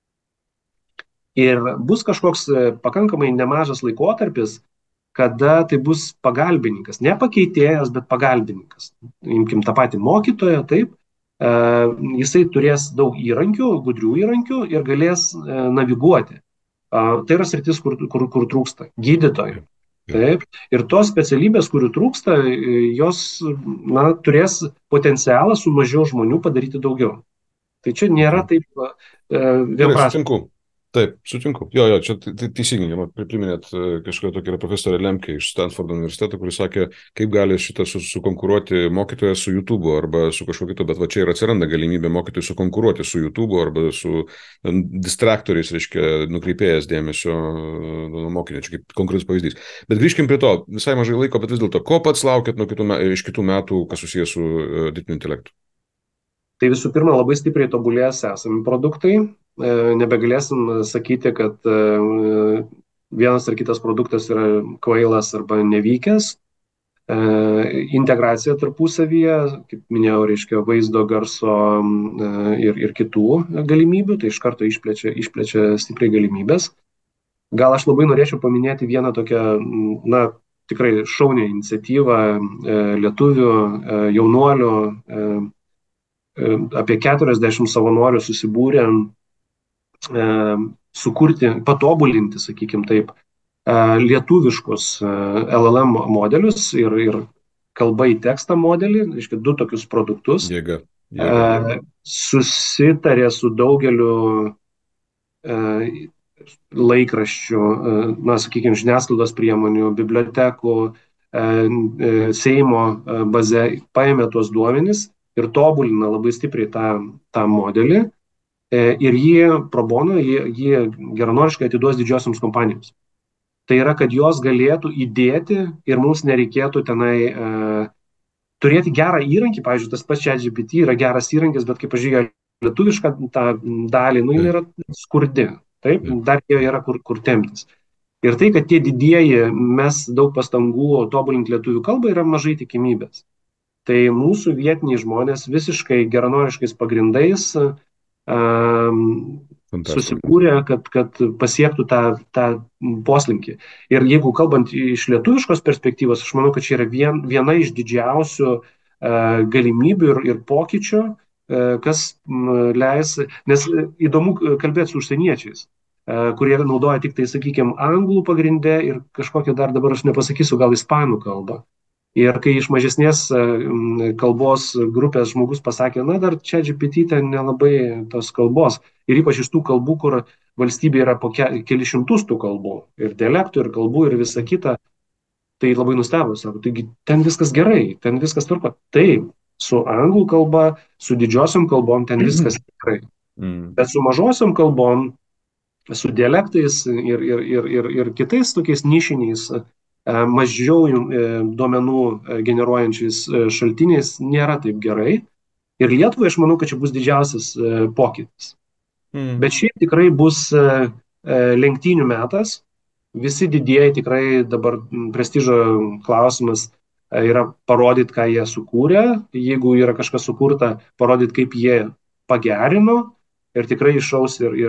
Ir bus kažkoks pakankamai nemažas laikotarpis, kada tai bus pagalbininkas, ne pakeitėjas, bet pagalbininkas. Imkim tą patį mokytoją, taip, jisai turės daug įrankių, gudrių įrankių ir galės naviguoti. Tai yra sritis, kur trūksta gydytojų. Taip, ir tos specialybės, kurių trūksta, jos turės potencialą su mažiau žmonių padaryti daugiau. Tai čia nėra taip vienprasmiška. Taip, sutinku. Jo, čia teisingai, man priminėt kažkokia tokia yra profesorė Lemke iš Stanfordo universiteto, kuris sakė, kaip gali šitą sukonkuruoti mokytojas su YouTube arba su kažkokiu kitu, bet va čia ir atsiranda galimybė mokytojui sukonkuruoti su YouTube arba su distraktoriais, reiškia, nukreipėjęs dėmesio nuo mokinio, čia kaip konkretus pavyzdys. Bet grįžkim prie to, visai mažai laiko, bet vis dėlto, ko pats laukėt nuo iš kitų metų, kas susijęs su dirbtiniu intelektu? Tai visų pirma, labai stipriai tobulės esami produktai. Nebegalėsim sakyti, kad vienas ar kitas produktas yra kvailas arba nevykęs. Integracija tarpusavyje, kaip minėjau, reiškia vaizdo, garso ir kitų galimybių, tai iš karto išplečia stipriai galimybės. Gal aš labai norėčiau paminėti vieną tokią, tikrai šaunią iniciatyvą lietuvių, jaunuolių, apie 40 savanorių susibūrė sukurti, patobulinti, sakykime taip, lietuviškus LLM modelius ir kalba į tekstą modelį, reiškia 2 tokius produktus. Jėga. Susitarė su daugeliu laikraščių, sakykime, žiniasklaidos priemonių, bibliotekų, Seimo baze, paėmė tuos duomenis ir tobulina labai stipriai tą modelį ir jį pro bono, jį geranoriškai atiduos didžiosioms kompanijoms. Tai yra, kad jos galėtų įdėti ir mums nereikėtų tenai turėti gerą įrankį, pavyzdžiui, tas pats ChatGPT yra geras įrankis, bet kaip pažiūrėjau, lietuvišką tą dalį, jin yra skurdi, taip, dar yra kur temptis. Ir tai, kad tie didieji mes daug pastangų tobulinti lietuvių kalbą, yra mažai tikimybės. Tai mūsų vietiniai žmonės visiškai geranoriškais pagrindais susibūrė, kad pasiektų tą poslinkį. Ir jeigu kalbant iš lietuviškos perspektyvos, aš manau, kad čia yra viena iš didžiausių galimybių ir pokyčių, kas leis, nes įdomu kalbėti su užsieniečiais, kurie naudoja tik tai, sakykime, anglų pagrinde ir kažkokią dar dabar aš nepasakysiu, gal ispanų kalbą. Ir kai iš mažesnės kalbos grupės žmogus pasakė, dar ChatGPT ten nelabai tos kalbos. Ir ypač iš tų kalbų, kur valstybė yra po keli šimtus tų kalbų. Ir dialektų, ir kalbų, ir visa kita. Tai labai nustebo, sako, taigi ten viskas gerai, ten viskas tvarko. Taip, su anglų kalba, su didžiosiom kalbom ten viskas gerai. Bet su mažosiom kalbom, su dialektais ir kitais tokiais nišiniais, mažiau duomenų generuojančiais šaltiniais nėra taip gerai. Ir Lietuvai aš manau, kad čia bus didžiausias pokytis. Bet šiaip tikrai bus lenktynių metas. Visi didieji tikrai dabar prestižo klausimas yra parodyti, ką jie sukūrė. Jeigu yra kažkas sukurta, parodyti, kaip jie pagerino. Ir tikrai išaus ir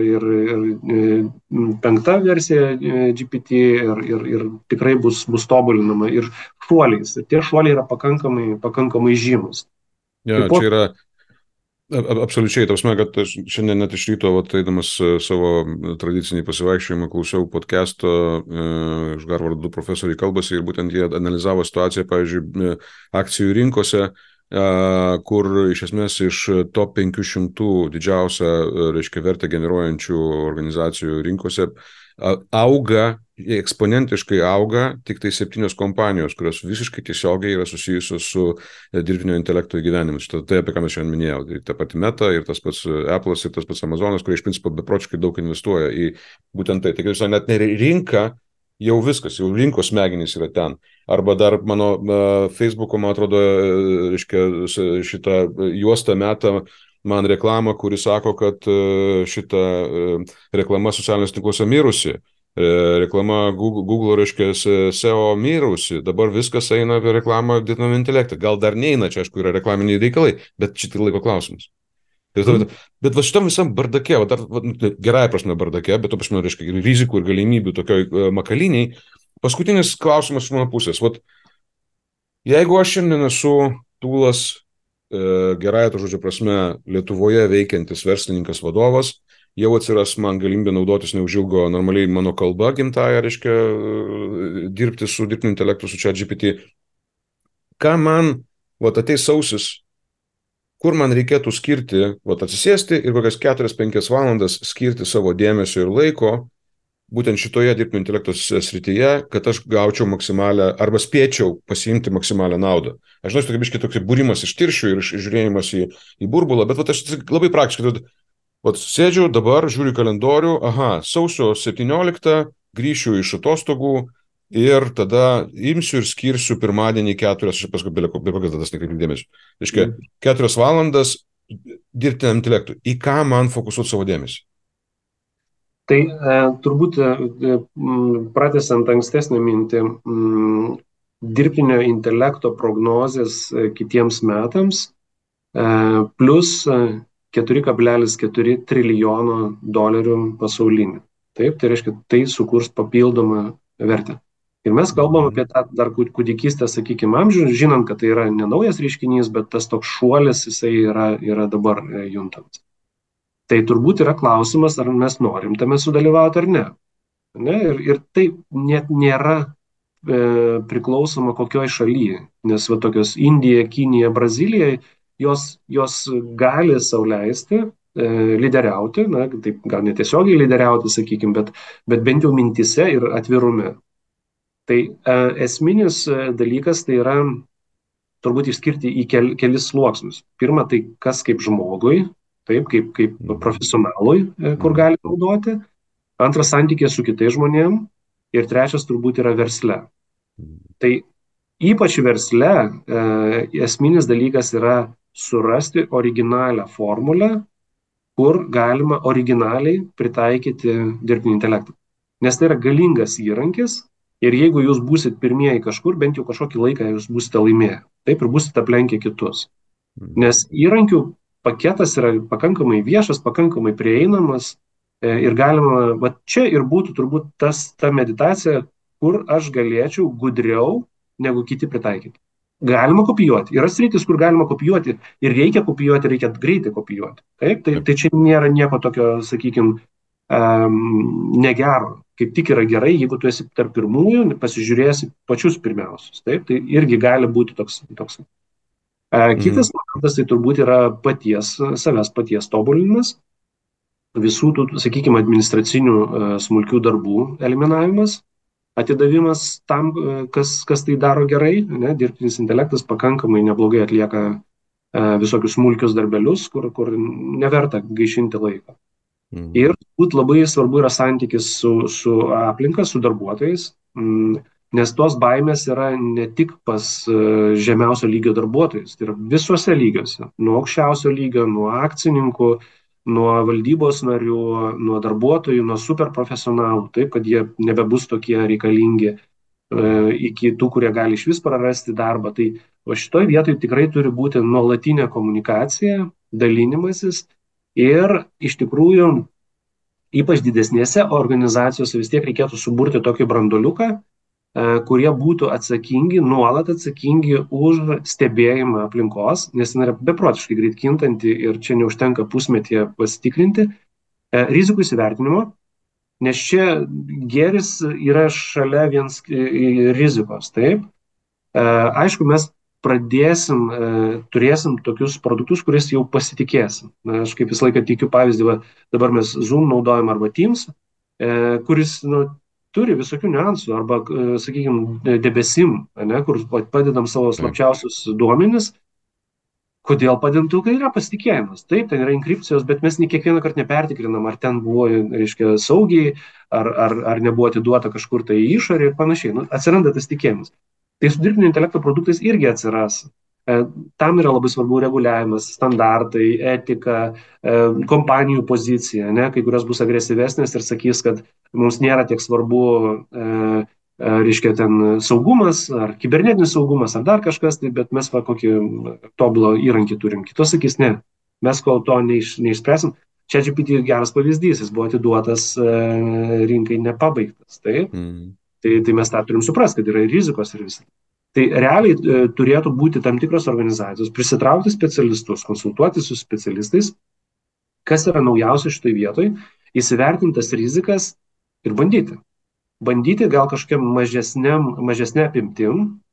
5 versija GPT ir tikrai bus tobulinama ir šuoliais. Ir tie šuoliai yra pakankamai žymus. Ja, čia yra absoliučiai, tausme, kad aš šiandien net iš ryto, eidamas savo tradicinį pasivaikščiojimą, klausiau podcast'o iš Harvardo profesoriai kalbasi ir būtent jie analizavo situaciją, pavyzdžiui, akcijų rinkose, kur iš esmės iš top 500 didžiausią, reiškia, vertę generuojančių organizacijų rinkose eksponentiškai auga tik tai 7 kompanijos, kurios visiškai tiesiogiai yra susijusios su dirbtinio intelekto įgyvenimu. Tai apie ką mes šiandien minėjau. Tai ta pati Meta ir tas pats Apple'as ir tas pats Amazonas, kurie iš principo beprotiškai daug investuoja į būtent tai. Tai visai net ne rinka, jau viskas, jau rinkos smegenys yra ten. Arba dar mano Facebook'o, man atrodo, reiškia, šitą juostą meta man reklamą, kuri sako, kad šita reklama socialiniuose tinkluose mirusi. Reklama Google, reiškia, SEO mirusi. Dabar viskas eina apie reklamą dirbtiniam intelektui. Gal dar neina, čia aišku yra reklaminiai reikalai, bet šitai laiko klausimas. Bet va šitam visam bardake, gerąją prasme bardake, bet to prasme, reiškia, ir rizikų ir galimybių tokioj makaliniai. Paskutinis klausimas iš mano pusės. Jeigu aš šiandien esu tūlas, gerąją to žodžio prasme, Lietuvoje veikiantis verslininkas vadovas, jau atsiras man galimybė naudotis neužilgo normaliai mano kalba gimtąją, reiškia, dirbti su dirbtiniu intelektu, su ChatGPT. Ką man, ateis sausis, kur man reikėtų skirti, atsisėsti ir kokias 4-5 valandas skirti savo dėmesio ir laiko būtent šitoje dirbtinio intelekto srityje, kad aš gaučiau maksimalę, arba spėčiau pasiimti maksimalią naudą. Aš žinau, toks būrimas iš tirščių ir žiūrėjimas į burbulą, bet aš labai praktiškai, sėdžiu dabar, žiūriu kalendorių, sausio 17 grįšiu iš atostogų ir tada imsiu ir skirsiu pirmadienį 4, aš paskui bekokias datas nekreipiu dėmesio. Reiškia, 4 valandas dirbtiniam intelektui. Į ką man fokusuoti savo dėmesį? Tai turbūt pratęsiant ankstesnę mintį, dirbtinio intelekto prognozės kitiems metams plus 4,4 trilijono dolerių pasaulinį. Taip, tai reiškia, tai sukurs papildomą vertę. Ir mes kalbam apie tą dar kūdikystę, sakykime, amžių, žinant, kad tai yra nenaujas reiškinys, bet tas toks šuolis jisai yra dabar juntamas. Tai turbūt yra klausimas, ar mes norim tame sudalyvauti ar ne. Ir tai net nėra priklausoma kokioj šalyje, nes tokios Indija, Kinija, Brazilija, jos gali sau leisti lyderiauti, taip gal netiesiogiai lyderiauti, sakykime, bet bent jau mintise ir atvirume. Tai esminis dalykas tai yra turbūt išskirti į kelis sluoksnius. Pirma, tai kas kaip žmogui, taip, kaip profesionalui, kur gali naudoti. Antras, santykė su kitais žmonėm. Ir trečias turbūt yra versle. Tai ypač versle esminis dalykas yra surasti originalią formulę, kur galima originaliai pritaikyti dirbtinį intelektą. Nes tai yra galingas įrankis ir jeigu jūs būsit pirmieji kažkur, bent jau kažkokį laiką jūs būsite laimėję. Taip ir būsite aplenkę kitus. Nes įrankių paketas yra pakankamai viešas, pakankamai prieinamas ir galima, čia ir būtų turbūt ta meditacija, kur aš galėčiau gudriau negu kiti pritaikyti. Galima kopijuoti. Yra sritis, kur galima kopijuoti ir reikia kopijuoti, reikia greitai kopijuoti. Taip, tai čia nėra nieko tokio, sakykime, negero. Kaip tik yra gerai, jeigu tu esi tarp pirmųjų, pasižiūrėsi pačius pirmiausius. Taip, tai irgi gali būti toks. Kitas momentas tai turbūt yra savęs paties tobulinimas, visų tų, sakykime, administracinių smulkių darbų eliminavimas, atidavimas tam, kas tai daro gerai. Dirbtinis intelektas pakankamai neblogai atlieka visokius smulkius darbelius, kur neverta gaišinti laiko. Ir turbūt labai svarbu yra santykis su aplinka, su darbuotojais, nes tos baimės yra ne tik pas žemiausio lygio darbuotojus, tai yra visuose lygiuose, nuo aukščiausio lygio, nuo akcininkų, nuo valdybos narių, nuo darbuotojų, nuo superprofesionalų, taip, kad jie nebebus tokie reikalingi iki tų, kurie gali iš vis prarasti darbą. Tai šitoj vietoj tikrai turi būti nuolatinė komunikacija, dalinimasis. Ir iš tikrųjų, ypač didesnėse organizacijose vis tiek reikėtų suburti tokį branduoliuką, kurie būtų nuolat atsakingi už stebėjimą aplinkos, nes jin yra beprotiškai greit kintanti ir čia neužtenka pusmetyje pasitikrinti, rizikų įsivertinimo, nes čia gėris yra šalia vienas rizikos. Taip. Aišku, mes turėsim tokius produktus, kuris jau pasitikėsim. Aš kaip visą laiką teikiu pavyzdį, dabar mes Zoom naudojam arba Teams, kuris turi visokių niuansų, arba, sakykime, debesim, kur padedam savo slapčiausius duomenis. Kodėl padedam, kai yra pasitikėjimas? Taip, ten yra enkripcijos, bet mes ne kiekvieną kartą nepertikrinam, ar ten buvo, reiškia, saugiai, ar nebuvo atiduota kažkur tai į išorę ir panašiai. Atsiranda tas tikėjimas. Tai su dirbtinio intelekto produktais irgi atsiras. Tam yra labai svarbu reguliavimas, standartai, etika, kompanijų pozicija, kai kurios bus agresyvesnės ir sakys, kad mums nėra tiek svarbu, reiškia, ten saugumas, ar kibernetinis saugumas, ar dar kažkas, bet mes kokį tobulą įrankį turim. Kitos sakys, ne, mes kol to neišspręsim. ChatGPT geras pavyzdys, jis buvo atiduotas rinkai nepabaigtas. Taip? Tai mes tą turim suprasti, kad yra rizikos ir visą. Tai realiai turėtų būti tam tikros organizacijos, prisitraukti specialistus, konsultuoti su specialistais, kas yra naujausia šitoj vietoj, įsivertintas rizikas ir bandyti. Bandyti gal kažkokiam mažesnė apimtim,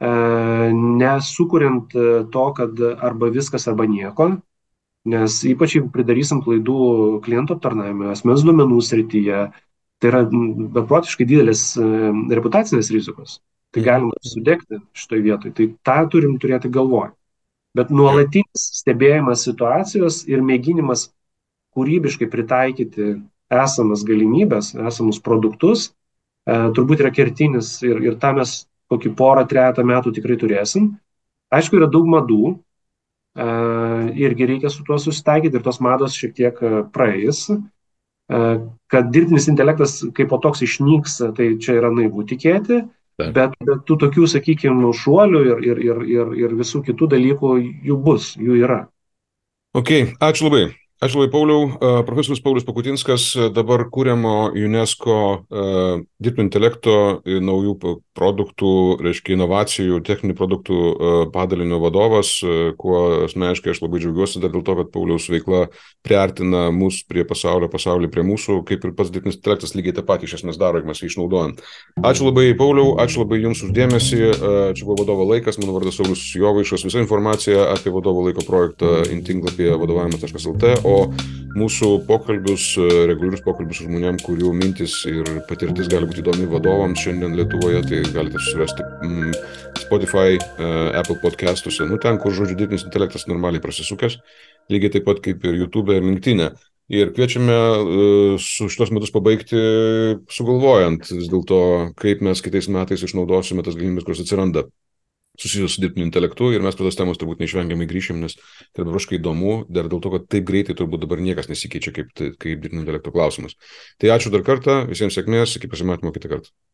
nesukuriant to, kad arba viskas, arba nieko, nes ypač jeigu pridarysim klaidų klientų aptarnavime, asmens duomenų srityje, tai yra beprotiškai didelės reputacinės rizikos. Tai galima sudegti šitoj vietoj. Tai tą turim turėti galvoj. Bet nuolatinis stebėjimas situacijos ir mėginimas kūrybiškai pritaikyti esamas galimybės, esamus produktus, turbūt yra kertinis ir tą mes kokį porą, trejatą metų tikrai turėsim. Aišku, yra daug madų, irgi reikia su tuo susitaikyti ir tos mados šiek tiek praeis. Kad dirbtinis intelektas kaip po toks išnyks, tai čia yra naivu tikėti, bet tų tokių, sakykime, šuolių ir visų kitų dalykų jų bus, jų yra. Ok, ačiū labai. Ačiū labai, Pauliau. Profesorius Paulius Pakutinskas, dabar kūriamo UNESCO dirbtinio intelekto naujų produktų, reiškia inovacijų, techninių produktų padalinio vadovas, kuo asmeniškai aš labai džiaugiuosi dar dėl to, kad Pauliaus veikla priartina mus prie pasaulio prie mūsų, kaip ir pats dirbtinis intelektas lygiai tą patį iš esmės daro, mes jį išnaudojam. Ačiū labai, Pauliau, ačiū labai Jums už dėmesį. Čia buvo Vadovo laikas, mano vardas Saulius Jovaišas. Visa informacija apie Vadovo laiko projektą tinklapyje vadovavimas.lt, o mūsų pokalbius, reguliarius pokalbius su žmonėm, kurių mintis ir patirtis gali būti įdomi vadovams šiandien Lietuvoje, tai galite susirasti Spotify, Apple podcastuose, ten, kur, žodžiu, dirbtinis intelektas normaliai prasisukęs, lygiai taip pat kaip ir YouTube ir LinkedIn. Ir kviečiame su šitos metus pabaigti sugalvojant vis dėlto, kaip mes kitais metais išnaudosime tas galimybės, kurios atsiranda susijusios su dirbtiniu intelektu, ir mes prie tos temos turbūt neišvengiamai grįšim, nes tai yra beprotiškai įdomu, dar dėl to, kad taip greitai turbūt dabar niekas nesikeičia kaip dirbtinio intelekto klausimas. Tai ačiū dar kartą, visiems sėkmės, iki pasimatymo kitą kartą.